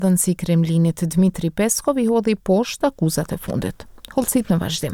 dhënësi i Kremlinit Dmitri Peskov i hodhi poshtë akuzat e fundit. Hollësit në vazhdim.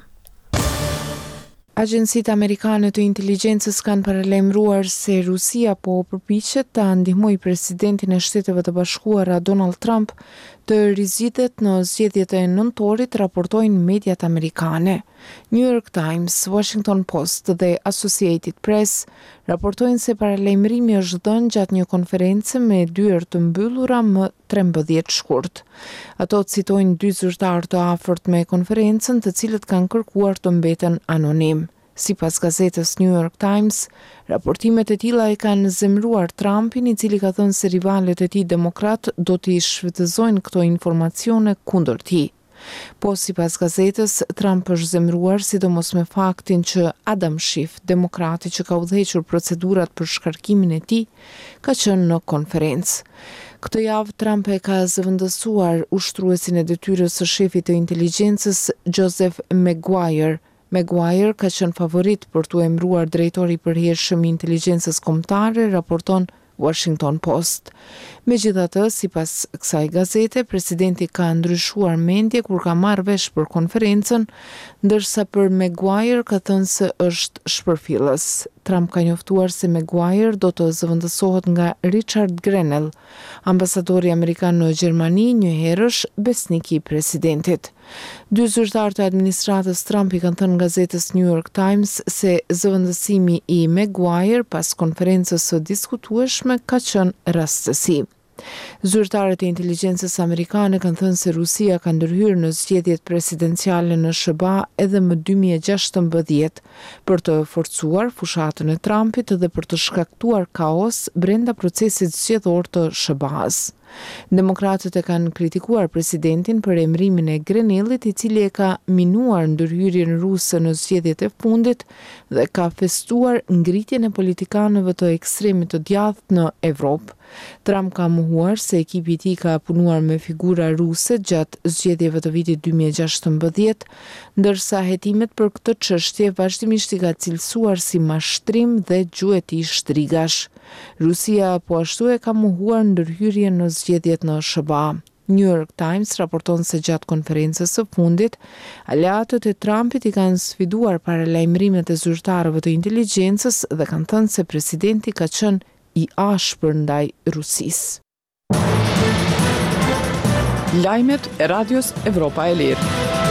Agjencitë amerikane të inteligjencës kanë paralajmëruar se Rusia po përpiqet ta ndihmojë presidentin e Shteteve të Bashkuara Donald Trump të rizgjitet në zgjedhjet e nëntorit, raportojnë mediat amerikane. New York Times, Washington Post dhe Associated Press raportojnë se paralajmërimi është dhënë gjatë një konference me dyert të mbyllura më 13 shkurt. Ato citojnë dy zyrtarë të afërt me konferencën, të cilët kanë kërkuar të mbeten anonim. Sipas gazetës New York Times, raportimet e tilla e kanë zemëruar Trumpin, i cili ka thënë se rivalet e tij demokrat do t'i shfrytëzojnë këto informacione kundër tij. Po sipas gazetës, Trump është zemëruar sidomos me faktin që Adam Schiff, demokrati që ka udhëhequr procedurat për shkarkimin e tij, ka qenë në konferencë. Këtë javë Trump e ka zëvendësuar ushtruesin e detyrës së shefit të inteligjencës Joseph Maguire. Maguire ka qenë favorit për t'u emëruar drejtori i përhershëm i inteligjencës kombëtare, raporton Washington Post. Megjithatë, sipas kësaj gazete, presidenti ka ndryshuar mendje kur ka marrë vesh për konferencën, ndërsa për Maguire ka thënë se është shpërfillës. Trump ka njoftuar se Maguire do të zëvendësohet nga Richard Grenell, ambasadori amerikan në Gjermani, një herësh besnik i presidentit. Dy zyrtarë të administratës Trump i kanë thënë gazetës New York Times se zëvendësimi i Maguire pas konferencës së diskutueshme ka qenë rastësi. Zyrtarët e inteligjencës amerikane kanë thënë se Rusia ka ndërhyrë në zgjedhjet presidenciale në SBA edhe më 2016 për të forcuar fushatën e Trumpit dhe për të shkaktuar kaos brenda procesit zgjedhor të SBA-s. Demokratët e kanë kritikuar presidentin për emërimin e Grenellit, i cili e ka minuar ndërhyrjen ruse në zgjedhjet e fundit dhe ka festuar ngritjen e politikanëve të ekstremit të djathtë në Evropë. Trump ka mohuar se ekipi i tij ka punuar me figura ruse gjatë zgjedhjeve të vitit 2016, ndërsa hetimet për këtë çështje vazhdimisht i ka cilësuar si mashtrim dhe gjueti shtrigash. Rusia po ashtu e ka mohuar ndërhyrjen në zgjedhjet në SBA. New York Times raporton se gjatë konferencës së fundit, aleatët e Trumpit i kanë sfiduar paralajmërimet e zyrtarëve të inteligjencës dhe kanë thënë se presidenti ka qenë i ashpër ndaj Rusisë. Lajmet e Radios Evropa e Lirë.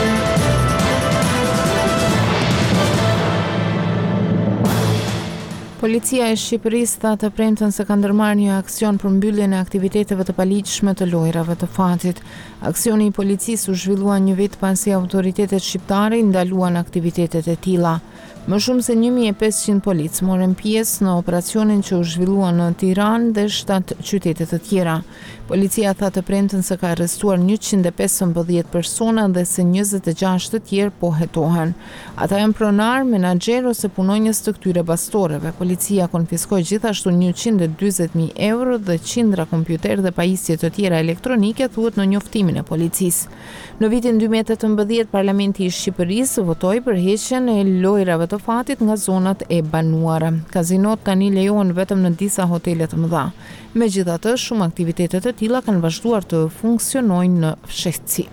Policia e Shqipërisë tha të premten se ka ndërmarrë një aksion për mbylljen e aktiviteteve të paligjshme të lojrave të fatit. Aksioni i policisë u zhvillua një vit pasi autoritetet shqiptare ndaluan aktivitetet e tilla. Më shumë se 1500 policë morën pjesë në operacionin që u zhvillua në Tiranë dhe 7 qytete të tjera. Policia tha të premten se ka arrestuar 115 persona dhe se 26 të tjerë po hetohen. Ata janë pronar, menaxher ose punonjës të këtyre bastoreve. Policia konfiskoi gjithashtu 140.000 euro dhe qindra kompjuter dhe pajisje të tjera elektronike, thuhet në njoftimin e policisë. Në vitin 2018, Parlamenti i Shqipërisë votoi për heqjen e lojrave të fatit nga zonat e banuara. Kazinot tani lejohen vetëm në disa hotele të mëdha. Megjithatë, shumë aktivitete të tilla kanë vazhduar të funksionojnë në fshehtësi.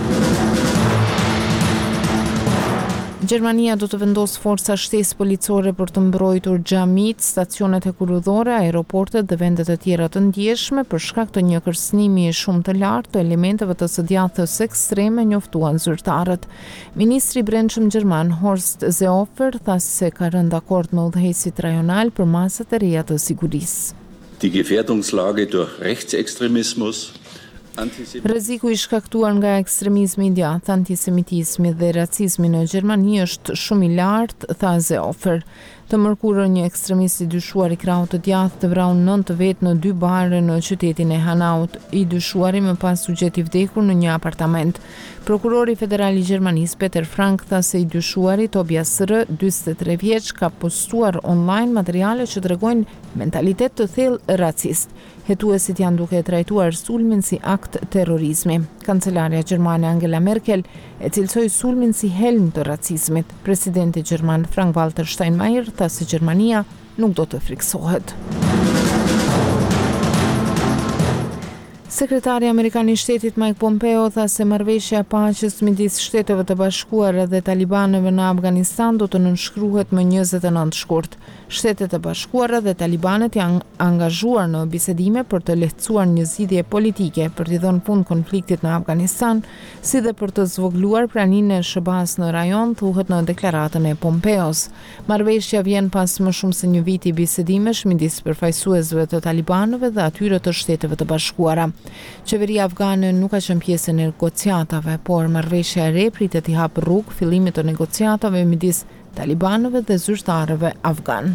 Gjermania do të vendos forca shtesë policore për të mbrojtur xhamit, stacionet e kurudhore, aeroportet dhe vendet e tjera të ndjeshme për shkak të një kërcënimi shumë të lartë të elementeve të së djathtë ekstreme, njoftuan zyrtarët. Ministri i Brendshëm gjerman Horst Seehofer tha se ka rënë dakord me udhëheqësit rajonal për masat e reja të sigurisë. Die Gefährdungslage durch Rechtsextremismus, Rreziku i shkaktuar nga ekstremizmi i djathtë, antisemitizmi dhe racizmi në Gjermani është shumë i lartë, tha Seehofer. Të mërkurën një ekstremist i dyshuar i krahut të djathtë të vrau 9 vetë në 2 bare në qytetin e Hanaut. I dyshuari më pas u gjeti i vdekur në një apartament. Prokurori federal i Gjermanisë Peter Frank tha se i dyshuari Tobias R, 43 vjeç, ka postuar online materiale që tregojnë mentalitet të thellë racist. Hetuesit janë duke trajtuar sulmin si akt terrorizmi. Kancelarja gjermane Angela Merkel e cilësoi sulmin si helm të racizmit. Presidenti gjerman Frank-Walter Steinmeier tha se Gjermania nuk do të friksohet. Sekretari Amerikan I Shtetit Mike Pompeo tha se marrëveshja e paqes midis Shteteve të Bashkuara dhe talibanëve në Afganistan do të nënshkruhet më 29 shkurt. Shtetet e Bashkuara dhe talibanët janë angazhuar në bisedime për të lehtësuar një zgjidhje politike për t'i dhënë fund konfliktit në Afganistan, si dhe për të zvogëluar praninë e SHBA-s në rajon, thuhet në deklaratën e Pompeos. Marrëveshja vjen pas më shumë se një viti bisedimesh midis përfaqësuesve të talibanëve dhe atyre të Shteteve të Bashkuara. Qeveria afgane nuk ka qenë pjesë e negociatave, por marrëveshja e re pritet t'i hapë rrugë fillimit të negociatave midis talibanëve dhe zyrtarëve afgan.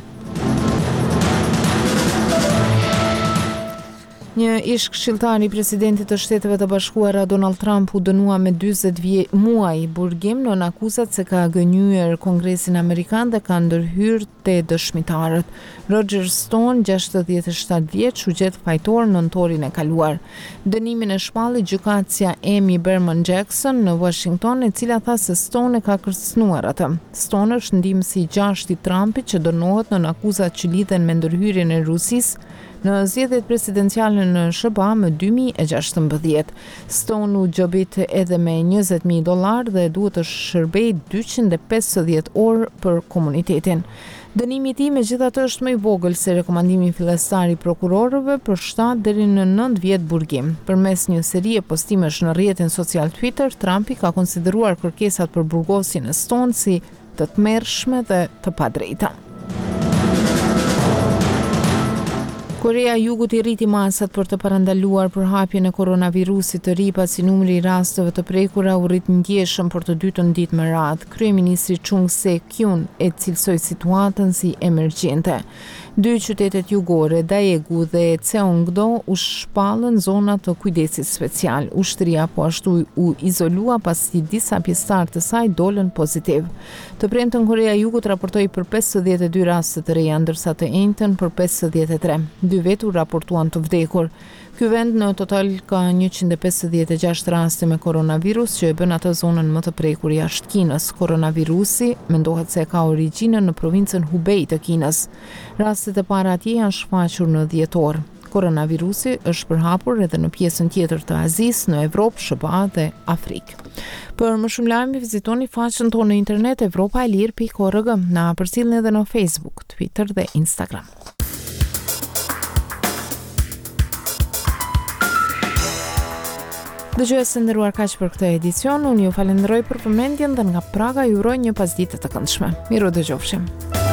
Një ish këshilltar I presidentit të Shteteve të Bashkuara Donald Trump u dënua me 40 muaj burgim në akuzat se ka gënyer Kongresin Amerikan dhe ka ndërhyrë te dëshmitarët. Roger Stone, 67 vjeç, u gjet fajtor nëntorin e kaluar. Dënimin e shpalli gjykatësia Amy Berman Jackson në Washington, e cila tha se Stone e ka kërcënuar atë. Stone është ndihmësi I gjashtë I Trumpit që dënohet në akuzat që lidhen me ndërhyrjen e Rusisë në zgjedhjet presidenciale në SHBA më 2016. Stone u gjobit edhe me $20,000 dhe duhet të shërbejë 250 orë për komunitetin. Dënimi I tij megjithatë është më I vogël se rekomandimi fillestar I prokurorëve për 7 deri në 9 vjet burgim. Përmes një serie postimesh në rrjetin social Twitter, Trumpi ka konsideruar kërkesat për burgosjen e Stone si të tmerrshme dhe të padrejta. Korea e Jugut I rriti masat për të parandaluar përhapjen e koronavirusit të ri pasi numri I rasteve të prekurë u rrit ndjeshëm për të dytën ditë me radhë. Kryeministri Chung Se-kyun e cilsoi situatën si emergjente. 2 qytetet jugore, Daegu dhe Cheongdo, u shpallën zona të kujdesit special. Ushtria po ashtu u izolua pasi disa pjesëtar të saj dolën pozitiv. Të premtën Korea e Jugut raportoi për 52 raste të reja, ndërsa të njëjtën për 53. 2 vetë u raportuan të vdekur. Ky vend në total ka 156 raste me koronavirus që e bën atë zonën më të prekur jashtë Kinës. Koronavirusi mendohet se ka origjinën në provincën Hubei të Kinës. Rastet e para atje janë shfaqur në dhjetor. Koronavirusi është përhapur edhe në pjesën tjetër të Azisë, në Evropë, SHBA dhe Afrikë. Për më shumë lajme vizitoni faqen tonë në internet evropaelir.org, na përcjellni edhe në Facebook, Twitter dhe Instagram. Dëgjues të nderuar, kaq për këtë edicion. Unë ju falenderoj për vëmendjen dhe nga Praga ju uroj një pasditë të këndshme. Miru dëgjofshim.